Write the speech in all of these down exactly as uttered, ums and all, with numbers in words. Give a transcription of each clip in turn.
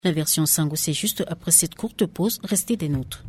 La version Sango, c'est juste après cette courte pause. Restez des nôtres.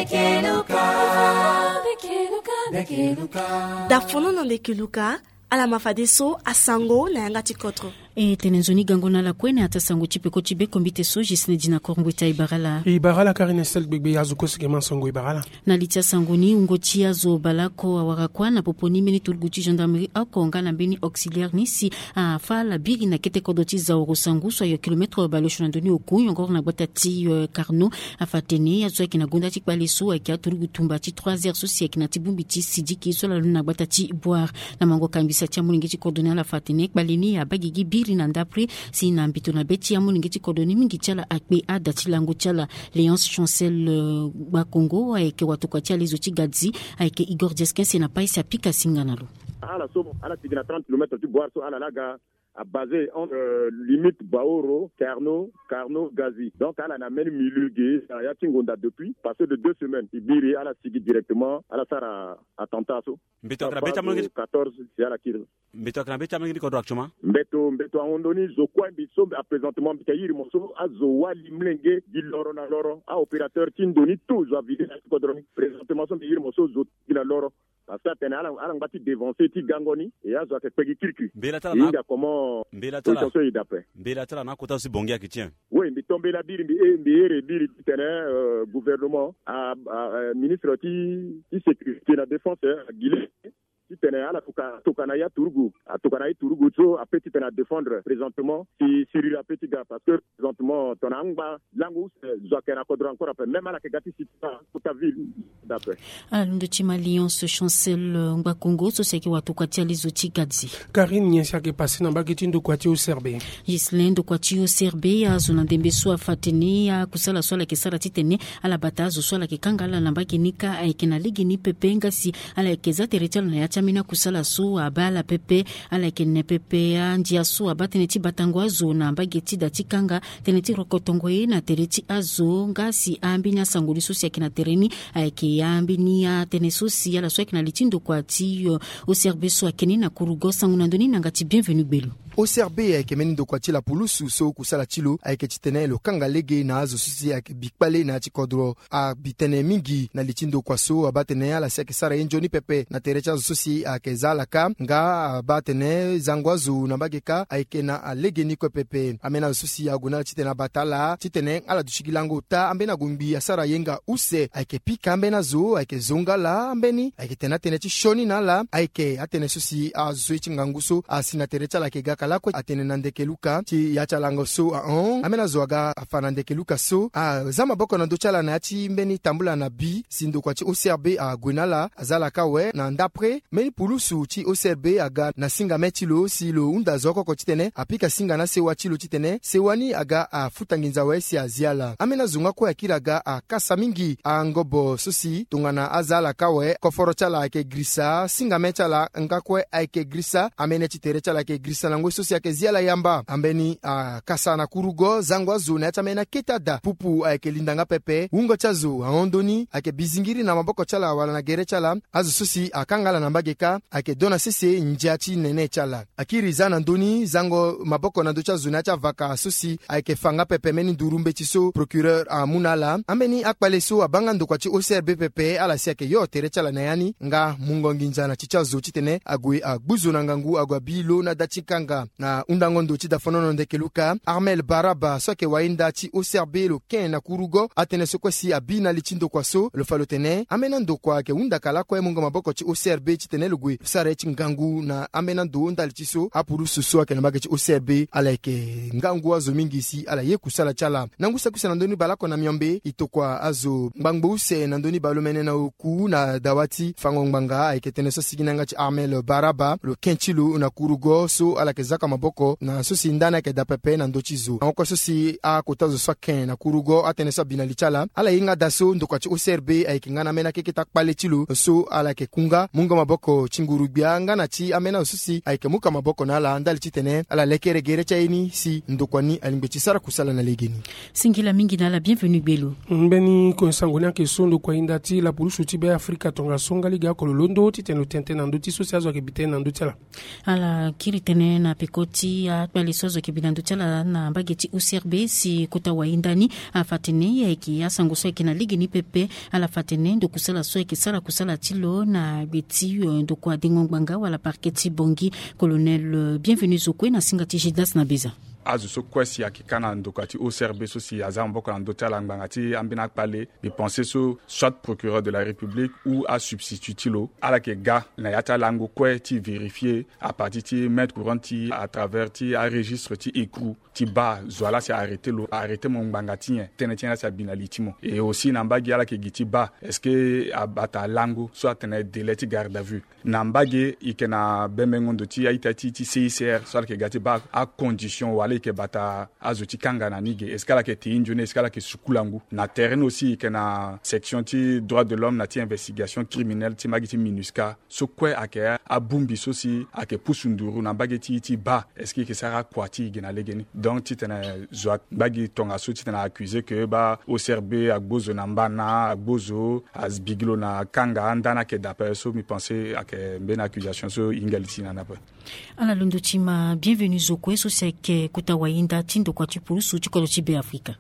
Dafono na Ndekeluka ala mafadeso a Sango na yanga tikotro. E tenenzoni gangona la kwene ata Sango chipeko chibeko mbite so jisne dina kormbwita ibarala. Ibarala karine sel bigbe yazuko sigema Sango ibarala. Na litia Sangoni ungotia zo balako awarakwa na poponi meni tulguti gendarmerie akonga na beni auxiliaire nisi a fala biri na kete kodoti za oro Sango so yo kilometre baloshona doni oku yongor na botati uh, Carnot afatene ya zo kina gonda tikbale so akia tulgutumba ti trois heures so si kina tibumbiti sidiki so la luna botati boire na mango kambisa tia mulingeti kodona la fatene baleni ya bagigi biri na ndapre si na mbito na beti ya mulingeti kodoni mingi chala akbe adati lango chala Léonce Chancel uh, ba Congo aike watoka tia les outils gadzi aike Igor Jeskin c'est na paisa pika singanalo ala so ala tigina trente kilomètres du boire so ala laga à basé entre euh, limite Baoro, Carnot, Carnot, Gazi. Donc, elle a même milieu gay, il y a Tingonda depuis, passé de deux semaines. Ibiri, elle a signé directement, elle a fait un attentat. Mbeto kana beta mwengi quatorze, c'est à la kir. Mbeto kana beta mwengi kodro actuellement. Mbeto, mbeto a ondoni zokwa mbiso à présentement bikayiri moso a zowa limlenge di loro na loro a opérateur tindoni tout zo vidé na kodro présentement so biyiri moso zo la loro. Parce que tena ala ala ngati devancer ti gangoni et azo ke pegi kirki. Mbela tala na comment mbela tala mbela tala na kota si bongi akitien. Oui, mbi tombe la biri mbi e mbi ere biri tena gouvernement a ministre ti ti sécurité la défense Guilé si tena ala tuka tukana ya Turgu a tukana ya Turgu so a petit tena défendre présentement si sur la petit gars parce que présentement ton anga langu zokera kodro encore après même ala ke gati si ta ville d'après. Ah ndo chima Léonce Chancel ngba Congo so seki watoka tia les outils gadzi. Karine nyensia ke passé na bageti ndo kwati o Serbe. Gislin ndo kwati o Serbe ya zona ndembe so afatene ya kusala swala ke sara titene ala batazo swala ke kangala na bakinika aikena ligi ni pepenga si ala keza territoire na ya mina kusala so abala pepe ala kenne pepe ya ndia so abatene ti batangwa zona bageti datikanga teneti rokotongo na tereti azo ngasi ambinya sangoli so si akina tereni aike yambi ni ya tenesosi ala so akina litindo kwati o Serbe so akeni na kurugo sanguna ndoni nangati bienvenue belu o Serbe aike meni ndo kwati la pulusu so kusala tilo aike titene lo kangalege na azo susi aike bikpale na tikodro a bitene mingi na litindo kwaso abatene ala seke sara enjoni pepe na tereti azo susi aike zalaka nga abatene zangwazu na bageka aike na alege ni ko pepe amena susi aguna titena batala titene ala dushikilango ta ambena gumbi asara yenga use aike pika ambena zo aike zongala ambeni aike tena tene ti shoni na la aike atene susi azo chinganguso asina tereti ala ke gaka lako atene na Ndekeluka ti yacha lango so a on amena zoaga afana Ndekeluka so a zama boko na dochala na ti mbeni tambula na bi sindo kwa ti o Serbe a gwenala azala kawe na ndapre meni pulusu ti o Serbe aga na singa metilo si lo unda zoko ko titene apika singa na sewa tilo titene sewani aga a futanginza we si aziala amena zunga ko akiraga a kasa mingi a ngobo sosi tungana azala kawe koforo chala ke grisa singa metala ngakwe aike grisa amene titere chala ke grisa lango sosi ake ziala yamba ambeni a kasa na kurugo zangwa zona chamena ketada pupu aike lindanga pepe ungo chazo aondoni ake bizingiri na maboko chala wala na gere chala azu sosi akangala na mbageka ake dona sese njati nene chala akiri zana ndoni zango maboko na docha zona cha vaka sosi ake fanga pepe meni ndurumbe chiso procureur a munala ambeni akpale so abanga ndokwa chi o Serbe pepe ala siake yo tere chala na yani nga mungo nginjana chichazo chitene agwe agbuzo na ngangu agwa bilo na dachikanga na undangondo chida fonono Ndekeluka Armel Baraba soke wainda chi o Serbe lo ken na kurugo atene sokwesi abina lichindo kwaso lo falotene amena ndokwa ke unda kala kwa mungo maboko chi o Serbe chitene lugwe sare chingangu na amena ndo unda lichiso apuru suso ke na magachi o Serbe ala ke ngangu azo mingi si ala ye kusala chala nangusa kusana ndoni balako na myombe itokwa azo ngbango use na ndoni balomene na oku na dawati fango ngbanga aiketene so siginanga chi Armel Baraba lo kenchilo na kurugo so ala ke zaka maboko na so sindana ke dapepe na ndochizo onko so si a kotazo so ken na kurugo atene so binali chala ala inga daso ndokwa chi o Serbe aikingana mena ke kitakpale chilo so ala ke kunga mungo maboko chingurubia ngana chi amena so si aike muka maboko na ala ndali chitene ala lekere gere chaini si ndokwani alimbechi sara kusala na legeni singila mingi na la bienvenue belo mbeni ko sangona ke sondo kwa indati la pulusu tibe Afrika tonga songa liga ko londo titeno tente na ndoti so siazo ke bitena ndotela ala kiri tene na pekoti atwalisozo kibilandu chala na mbageti U C R B si kota waindani afatene ya iki asanguso ikina ligi ni pepe ala fatene ndo kusala so ikisala kusala tilo na beti ndo kwa dingongwanga wala parketi bongi. Colonel bienvenue zokwe na singati jidas na beza azu so kwesi akikana ndokati O C R B so si azamboko na ndotala ngangati ambina pale bi penser so soit procureur de la République ou à substitut tilo ala ke ga na yata lango kwe ti vérifier à partir ti mettre courant ti à travers ti a registre ti écrou ti ba zoala si arrêter lo arrêter mon ngangati tenetien sa binalitimo et aussi nambagi ala ke giti ba est-ce que abata lango soit tenet délai ti garde à vue nambagi ikena bemengondo ti aita ti ti C I C R soit ke gati ba à condition wala ke bata azuti kanga na nige eskala ke ti injune eskala ke sukulangu na terrain aussi ke na section ti droit de l'homme na ti investigation criminelle ti magiti minuska so kwe ake abumbi so si ake pusunduru na bageti ti ba eski ke sara kwati gena legeni donc ti tena zoat bagi tonga so ti tena accusé que ba O C R B agbozo na mbana agbozo azbiglo na kanga andana ke d'après so mi penser ake ben accusation so ingaliti na na pa ala londo tima bienvenue zokwe so seke kutawainda tindo kwa chipulusu chikolo chibe Afrika.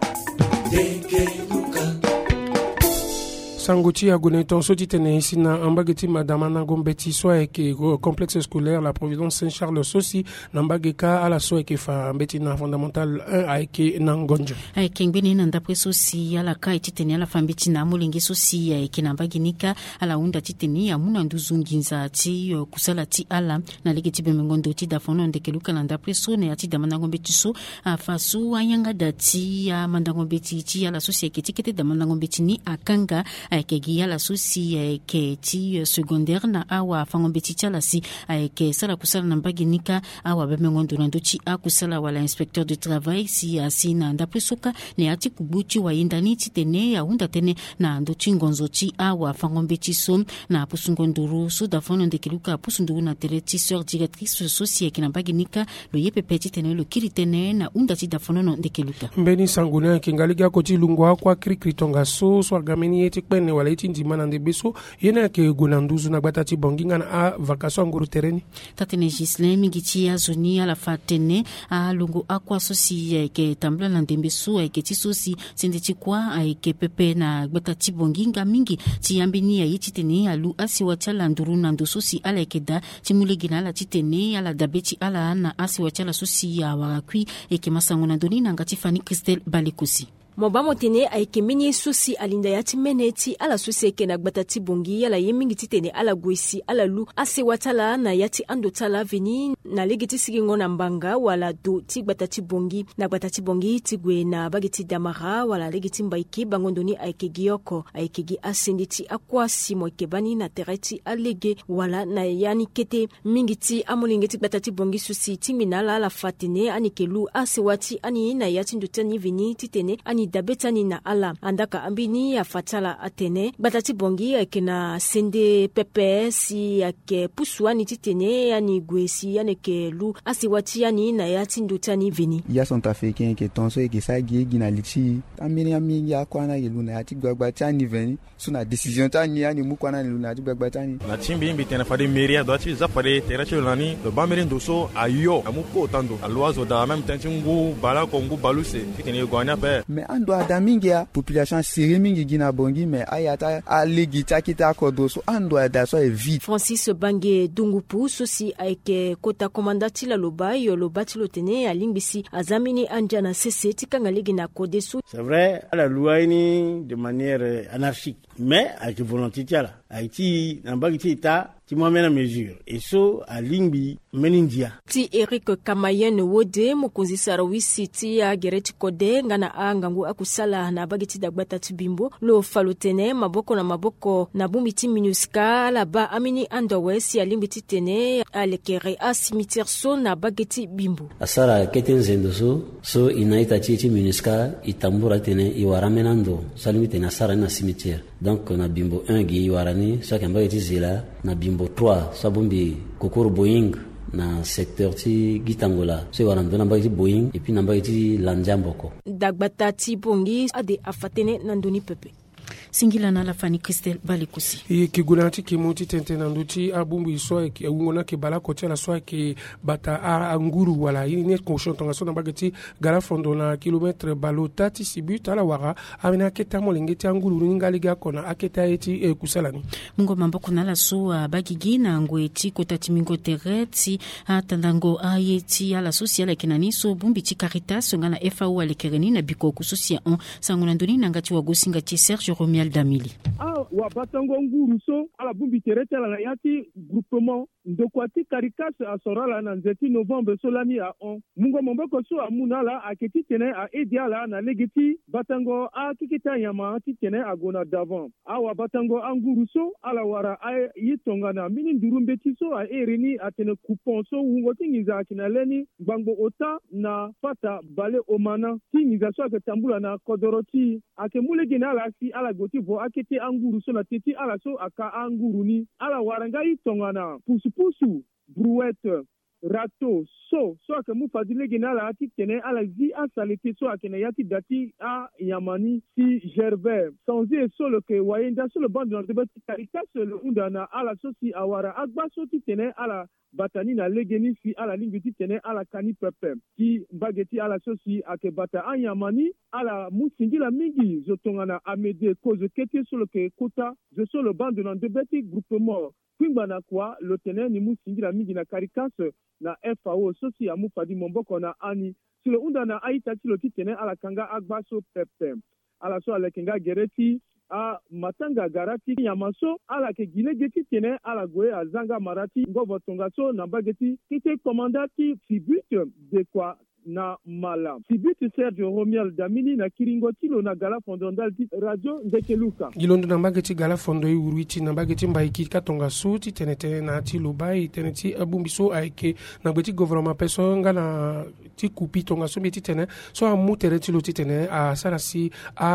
Sangoti a goneton soti tene ici na ambageti madama na gombeti so eke complexe scolaire la Providence Saint-Charles sosi nambageka ala so eke fa ambeti na fondamental un a eke na ngonjo a eke ngbeni na ndapre sosi ala ka ititene ala fambeti na mulingi sosi a eke nambaginika ala unda titene ya muna nduzunginza ti kusala ti ala na legeti bemengondo ti dafono ndekeluka na ndapre so ne ati damana gombeti so afasu ayanga dati ya mandangombeti ti ala sosi eke tikete damana gombeti ni akanga ke gia la susi ke ti secondaire na awa fangombeti chala si ke sala kusala na mbaginika awa bemengondo na ndochi akusala wala inspecteur du travail si asina ndapo soka ne ati kubuchi wa indani titene ya unda tene na ndochi ngonzo chi awa fangombeti so na pusungonduru so da fono ndekiluka pusunduru na tereti sœur directrice sosie ke na mbaginika lo yepe peti tene lo kiritene na unda ti da fono ndekiluka mbeni sanguna kingaliga ko ti lungwa kwa krikritonga so so gameni eti ne wala iti ndimana ndebeso yena ke gonanduzu na batati bonginga na a vacation nguru tereni tatene Gislin mingiti ya zoni ala fatene a lungu akwa sosi ke tambla na ndembeso ke ti sosi sindeti kwa ke pepe na batati bonginga mingi ti yambini ya iti tene alu asiwa chala nduru na ndo sosi ala ke da ti mulegina ala ti tene ala dabeti ala na asiwa chala sosi ya wakwi ke masango na ndoni na ngati Fanny Christelle Balikosi Mobamo tene aike mini susi alinda yati meneti ala susi eke na gbatati bongi ala yemingi titene ala gwesi ala lu ase watala na yati ando tala veni na legiti sigingo na mbanga wala do ti gbatati bongi na gbatati bongi tigwe na bagiti damara wala legiti mbaiki bangondoni aike gioko aike gi asenditi akwa simo kebani na tereti alege wala na yani kete mingiti amulingeti gbatati bongi susi timinala la fatine anikelu ase wati ani na yati ndotani veni titene ani dabetani na ala andaka ambini ya fatala atene batati bongi akena sende pepe si yake pusuani titene yani gwesi yani ke lu asiwati yani na yati ndutani vini ya sont africain ke tonso e ke sagi gina lichi amini ami ya kwana yelu na yati gbagba tani veni suna decision tani yani mu kwana yelu na yati gbagba tani na chimbi mbi tena fade meria do ati za fade teracho lani do bamere ndoso ayo amuko tando aloazo da même tentingu bala kongu baluse titene gwana pe mais ando adamingi ya population siri mingi gina bongi mais ayata alegi takita kodo so ando ada so e vite Francis Bange Dungupu sosi aike kota komandati la loba yo lobati lotene alingbisi azamini anjana cc tikanga legi na kodesu. C'est vrai, la loi ni de manière anarchique mais avec volonté là Haïti n'ambagiti ta ti mwamena mesure eso alingbi menindia ti Eric Kamayen wode mukunzi sarawisi ti ya gereti kode ngana angangu akusala na bagiti dagbata tibimbo lo falotene maboko na maboko na bumiti minuska la ba amini andowesi alimbi titene alekere a cimetière so na bagiti bimbo asara keten zendo so so inaita chichi minuska itambura tene iwaramenando salimi tene asara na cimetière donc na bimbo un gi iwarani so kamba itizila na bimbo trois sabumbi kokoro Boeing na secteur ti Gitangola so warando na mbagi Boeing et puis na mbagi Lanjamboko dagbata ti bongi ade afatene nandoni pepe singila na la fani Christelle Balikusi e ki gulanti ki muti tentena nduti abumbu iso ki ngona ki bala ko tela so ki bata a nguru wala ini ne ko shontonga so na bagati gara fondo na kilometre balota ti sibut ala wara amina keta molengeti nguru ngali ga kona aketa eti e kusalani mungo mambo kuna la so bagigi na ngweti kota timingo tereti atandango ayeti ala social kinani so bumbi ti Caritas ngana F A O alekereni na biko kususia on sanguna ndoni nangati wa gosinga ti Serge Romial Damili ah wa batango nguru so ala bumbi tereti ala yati groupement ndokwati Caritas asorala na nzeti novembre solani a on mungo mamboko so amuna la aketi tene a ediala na legeti batango a kikita yama ti tene agona d'avant awa batango anguru so ala wara a yitonga na mini ndurumbe ti so a erini atene coupon so ungo tingiza kinaleni bango ota na pata bale omana tingiza so aketambula na kodoroti akemule gina la si ala goti vo akete anguru so na teti ala so aka anguru ni ala waranga yitonga na pusu pusu brouette rato so so ake mu fadile gina la ati tene ala zi a salite so ake na yati dati a yamani si Gervais sanzi e so le ke wayenda so le bande na tebe Caritas le unda na ala so si awara agba so ti tene ala batani na legeni si ala lingi ti tene ala kani pepe ki bageti ala so si ake bata a yamani ala mu singila mingi zotonga na amede kozo kete so le ke kota je so le bande na tebe ti groupement kwingba na kwa lotene ni mu singila mingi na Caritas na F A O sosi amu fadi momboko na ani silo unda na aita tilo titene ala kanga agbaso pepe ala so ala kenga gereti a matanga garati yamaso ala ke gile geti tene ala goe azanga marati ngovo tonga so na bageti kite komandati fibut de kwa na mala sibiti Sergio Romial Damini na kiringo tilo na gala fondo ndalti radio ndekeluka gilondo na bageti gala fondo i uruiti na bageti mbaiki katonga suti tenete na ti lubai teneti abumbiso aike na beti gouvernement peso nga na ti kupi tonga so beti tene so amu tereti lo ti tene a sarasi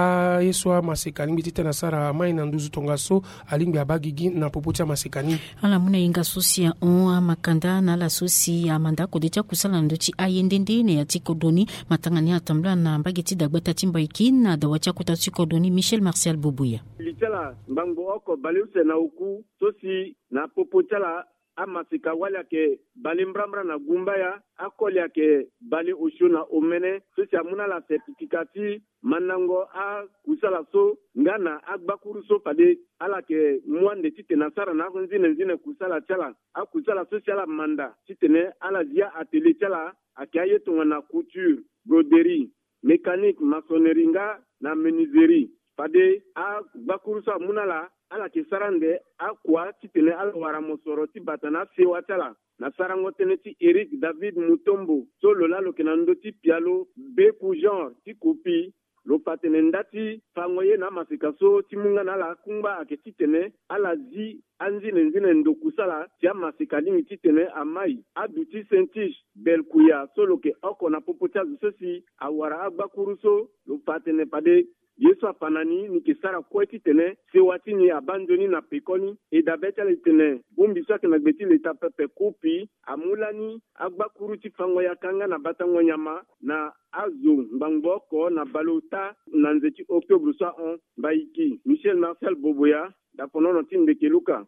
a yeso masekani beti tena sara mai na nduzu tonga so alimbi abagigi na popoti masekani ala muna inga sosia on makanda na la sosi amanda ko de cha kusala ndochi ayendende ne ya tikodoni matangani atambla na mbageti dagbata timbaiki na dawacha kuta tikodoni Michel Martial Bobuya litala mbango oko baliuse na uku sosi na popotala amasika wala ke bali mbrambra na gumbaya akoli yake bali ushuna omene sosi amuna la certificati manango a kusala so ngana agbakuru so fade ala ke mwande tite nasara na nzine nzine kusala chala a kusala social manda titene ala dia atelier chala akaye tonga na couture broderie mécanique maçonnerie nga na menuiserie fade a bakuru so munala ala ke sarande a kwa titene ala wara mosoro ti batana sewa chala na sarango teneti Eric David Mutombo so lola lo kenando ti pialo be ku genre ti kopi lo patene ndati fangoye na masika so timunga na la kumba aketi tene ala zi anzine nzine ndokusala tia masika limi titene amai aduti sentish belkuya so lo ke oko na popota sosi awara agbakuruso lo patene pade yeso apanani ni kisara kweti tene se wati ni abandoni na pekoni e dabeta le tene bumbi so ke na gbeti le tapepe kopi amulani agbakuru ti fango ya kanga na batango nyama na azo mbangoko na balota na nzeti octobre so on baiki Michel Martial Boboya da ponono tinde keluka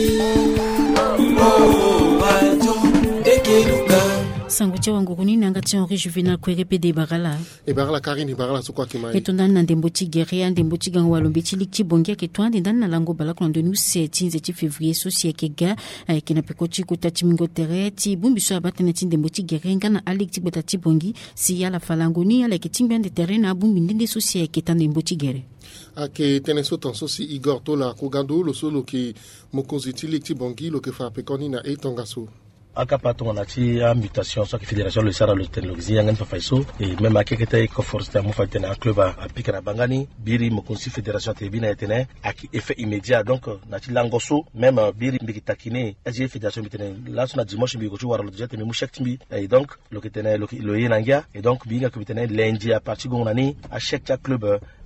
sangutia wangu kunini angati Henri Juvenal kwerepe de bagala e bagala karini bagala sokwa kimai etondana na ndemboti guerre ndemboti gango walombe likti bongia ke twande ndana na lango bala ko ndonu sept février sosie ke ga ke na pekoti ko tatimingo tereti bumbiso abata na ndemboti guerre ngana alikti botati bongi si yala falangoni ala ke timbende terrain na bumbi ndende sosie ke tandemboti guerre ake teneso tanso si Igor Tola kugando lo solo ki mokonziti likti bongi lo ke fa pekoni na etongaso aka patonga na ti a mutation so ki fédération le sara le technologie yangan fa faiso et même a kekete ko force mo fa tena club a pikana bangani biri mo konsi fédération te bina etene aki effet immédiat donc na ti langoso même biri mbiki takine asie fédération bitene la so na dimanche bi ko tu wara le jet mais mo chek timbi et donc lo ketene lo lo yenangia et donc binga ko bitene lundi à partir gonani a chek ta club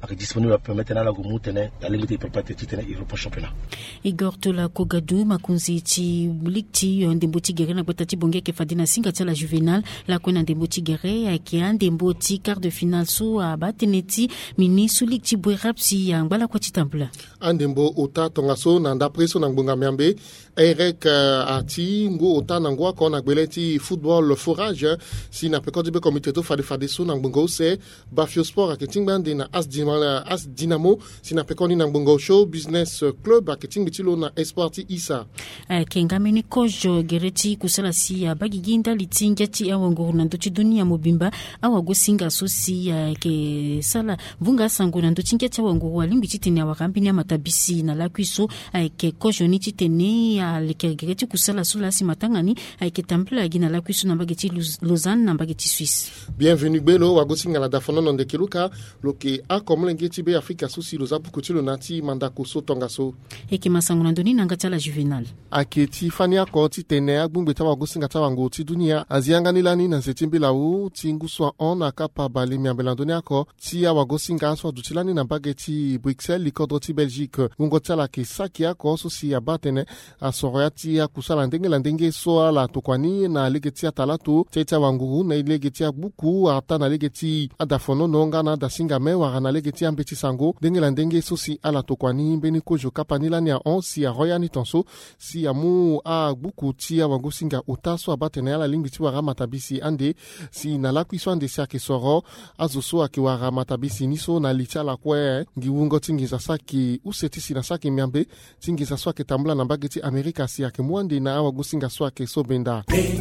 ak disponible permettre na la gumu tene la limite préparer tene Europe championnat Igor Tola Kogadu makunzi ti likti ndembo ti gere na batati bonge ke fadina singa tala juvenal la kwena ndembo ti gere ki ndembo ti quart de finale so abateneti mini su likti bwe rapsi ya ngala kwa titambula andembo ota tongaso na ndapreso na ngbonga miambe Eric ati ngo ota na ngwa ko na gbeleti football forage si na pekodi be comité to fade fade so na ngbongo se Bafio Sport aketingbande na as dinamo as dinamo si na pekoni na ngbongo show business club aketing bitilo na Esporti Isa kengameni kojo gereti kusala si ya bagiginda litinga ti awongo na ndochi dunia mobimba awago singa so si ke sala vunga sango na ndochi ngia ti awongo walimbi titene awakambini amatabisi na lakwiso ke kojo ni titene ya lekergereti kusala so la si matangani ke tambla gina lakwiso na bageti Lausanne na bageti Suisse. Bienvenue belo wago singa la dafono no ndekeluka loke a komlenge ti be Afrika so si loza bukutilo nati mandako so tongaso eke masango na ndoni na ngata la juvenal aketi fania ko ti tene agbungbe ta wago singa ta wango ti dunia azianga nilani na zetimbi lawu ti nguswa on akapa bali miambelandoni ako ti wago singa so dutilani na bageti Bruxelles likodro ti Belgique ngungo tala ke saki ako so si abatene asoroya ti akusala ndenge la ndenge so ala tokwani na legeti atalato teta wangu na legeti buku ata na legeti adafono nonga na dasinga me wa na legeti ambeti sango ndenge la ndenge so si ala tokwani beni kojo kapanilani ya on si aroya ni tonso si amu a buku ti wangu singa utaso abatene ala lingbi ti wara matabisi ande si na lakwiso ande si ake soro azoso ake wara matabisi niso na litia la kwe ngiwungo tingiza saki useti si na saki miambe tingiza so ake tambula na bageti Amerika si ake mwande na wangu singa so ake so benda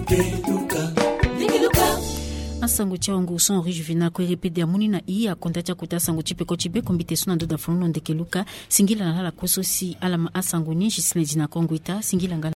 asango cha wangu son rejuvena ko repede amuni na iya kontacha kuta sango chipe ko chibe kombite suna ndo da fono ndekeluka singila na hala koso si alama asango ni jisne dina kongwita singila ngala